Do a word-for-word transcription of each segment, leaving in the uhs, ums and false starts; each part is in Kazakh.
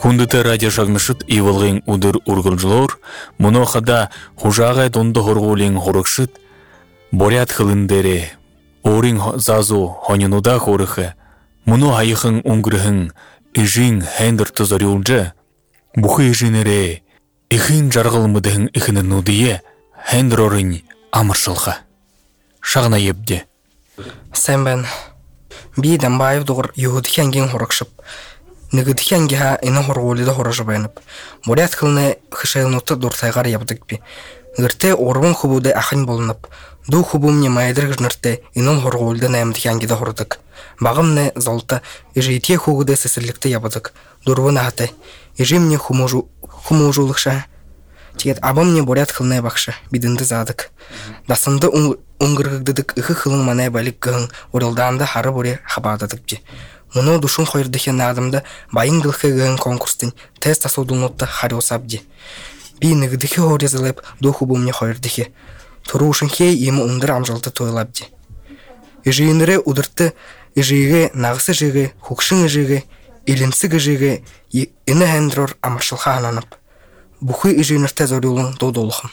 Хундыты радио шагнышыт ивылғын удыр ургылжылор, мұно қада хужағай донды хорғулин хорықшыт, борят хылындere, орин зазу хонинуда хорықы, мұно айықын уңгырығын ижин хендер тозарюлжы, бұхы ижинере, ихин жарғылмыдығын ихінің нудие, хендер орын амыршылға. Шағна ебде. Сән бән, бейден байып дұғыр юғыды кәнген хорықшып, Нигыд хянгиха ина хорголида хорожабайнып. Борят хылны хышайлнуты дуртайгар ябдык би. Гырте орвун хубуды ахын болынып. Ду хубумне майдыр гжнырте инон хорголида наямды хянгида хордык. Багымны золта ижитие хугуды сесерликте ябдык. Дурвун ахты. Ижимне хумужу хумужулыкша. Тигет абамне борят хылны бакша бидинды задык. Дасынды уңгыргыдык ихы хылын манай балик гын урылданды хары боре хабададык би. Мұны душын қойырдыхен адамда байын дылқығын конкурстың тест асудылнутты қари осабди. Би нігдіхе орезалып духу бұмне қойырдыхе. Тұру ұшын хей емі ұндыр амжалты тойлабди. Ижиінірі ұдыртты ижиіге нағысы жиге, хукшын ижиге, илінсігі жиге, іні әндірор амыршылға ананып. Бұхы ижиінірті зорюлың додолықым.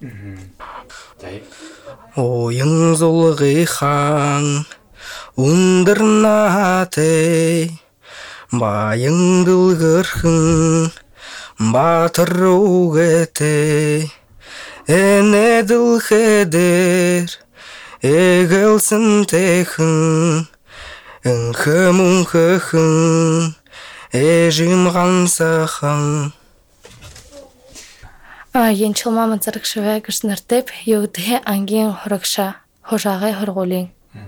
Ойың золығы хан Ундырнаты, байың дылғырхын, батыр оғеті, әне дылхедер, әгілсін текін, үңхім үңхіхін, әжім ғансақын. Енчіл мамын зырықшывай күшініртіп, еудіге аңген хорықша, хожағай хорғолен.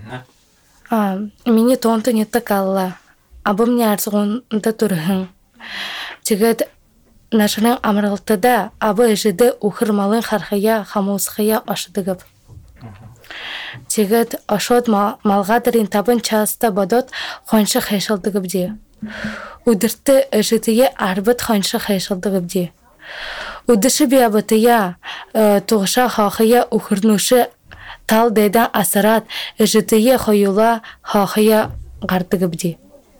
Мені тонты нетті қалла. Абым не арзығында тұрғын. Тегет нашының амырылтыда абы жиді ұқырмалын қарқия, хамуысқия ашыдығып. Тегет ашот малғадырын табын часты бадот қоншы қайшылдығып де. Удыртты житие арбыт қоншы қайшылдығып де. Удышы бе абытыя тұғыша қақия ұқырнушы Тал дейдан асырат, житие хойула хахия гардыгыбди.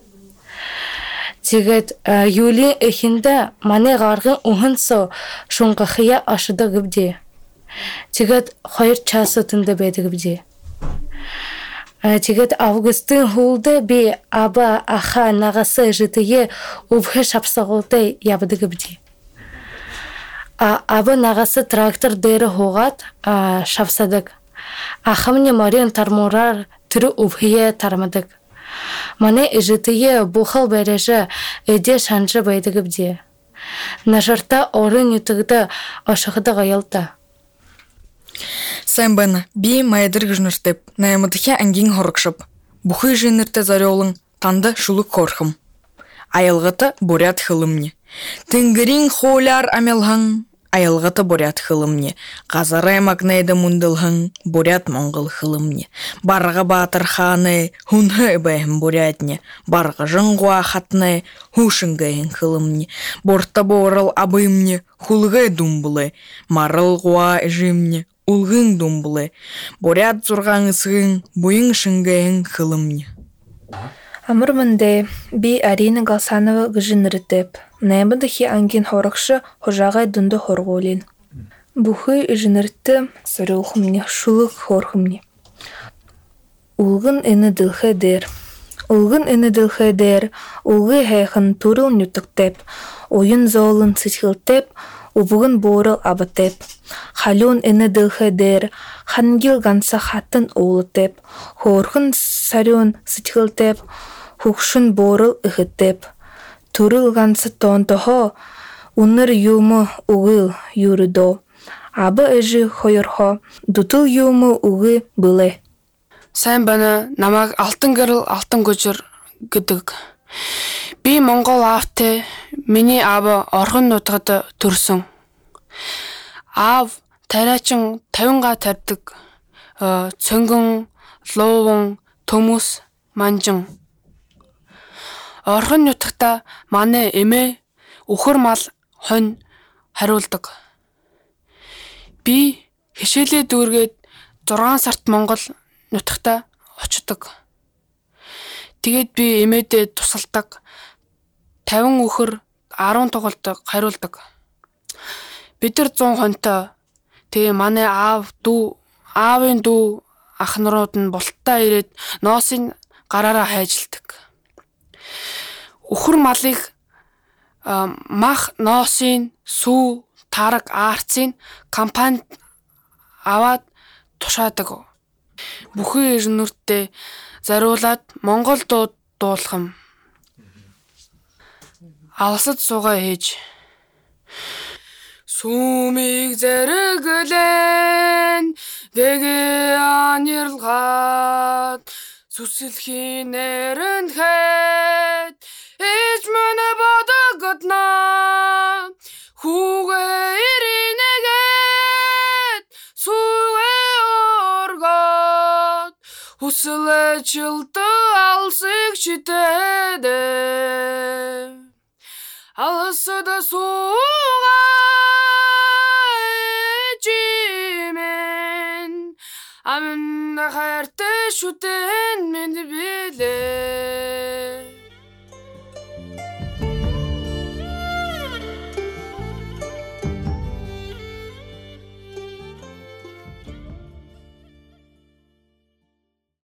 Тигет юли эхинде мане гаргын ухынсо шуңгахия ашыдыгыбди. Тигет хойр часы тынды бедигыбди. Тигет августын хулды би аба аха нагасы житие убхы шапсагылды ябыдыгыбди. Аба нагасы трактор дері хоғат шапсадык. Ахамне марин тармурар түрі убхие тармадык. Мане ижитие бухал бережі эде шанжы байдыгыбде. Нажарта орын ютыгды ашығыды ғайылды. Сән бәні, би майдыр гыжныртып, наямыдыхе әңген хорықшып. Бұхы жинырты зарелың танды шулы корхым. Айылғыты борят хылымне. Тынгырин холяр амелхың. Айылғыты борят хылымне, қазарай магнайды мұндылғын, борят моңғыл хылымне. Барғы батыр ханы, хунхы бәйім борятне, барғы жыңғуа хатны, хушыңғайын хылымне. Борта борыл абымне, хулғай думбылы, марыл ғуа жимне, улғын думбылы. Борят зұрған ысығын, бұйың шыңғайын хылымне. Амырмынде би Арина Галсанова гыжынырытып, нәмбідіхи аңген хорықшы хожағай дұнды хорғолин. Бұхы жыныртты сөрілхімне, шулық хорхымне. Улғын әні дылхы дер. Улғын әні дылхы дер, улғы хайқын турыл нүтіктеп, ойын золын сычылтеп, убығын борыл абытеп. Халюн әні дылхы дер, хангил ганса хатын олытеп, хорхын сарюн сычылтеп, хукшын борыл ұғытеп. Турыл гансы тонтохо, уныр юмы уғыл юрыдо. Абы әжі хойырхо, дутыл юмы уғы бұлы. Сайн бана намаг алтын гэрэл алтын гүжір гэдэг. Би Монгол аавте миний аав орхон нутгад төрсөн. Аав тариачин тавинга тарьдаг. Цөнгөн, лууван, төмөс, манжин. Орхон нутагта манай эмээ үхэр мал хонь хариулдаг. Би хишээлээ дүүргээд зургаан сарт Монгол нутагта очдог. Тэгээд би эмээдээ тусалдаг. тавин үхэр дөрвөн тоглолтог хариулдаг. Бид нар зуун хонтой. Тэгээ манай аав дүү, аавын дүү ах нарууд нь болттой ирээд ноосыг гараараа хайжилдаг. Өхөр малыг мах ноосыг сүү тараг арцын компанид аваад тушаадаг. Бүхэн ирнүртээ зариулаад Монгол дууд дуулахам. Алсад суугаа ээж. Сумиг зэрэглэн дэгэ аниралгаад сүсэлхийн нэрэнд хэт ээж мөнө бодогдно хүүгээ иринэгэт сүгэ оргот хүслэ чилтэ алсыг читэдэ алсад суугаа Amen, na хайртай шүтэн минь билээ.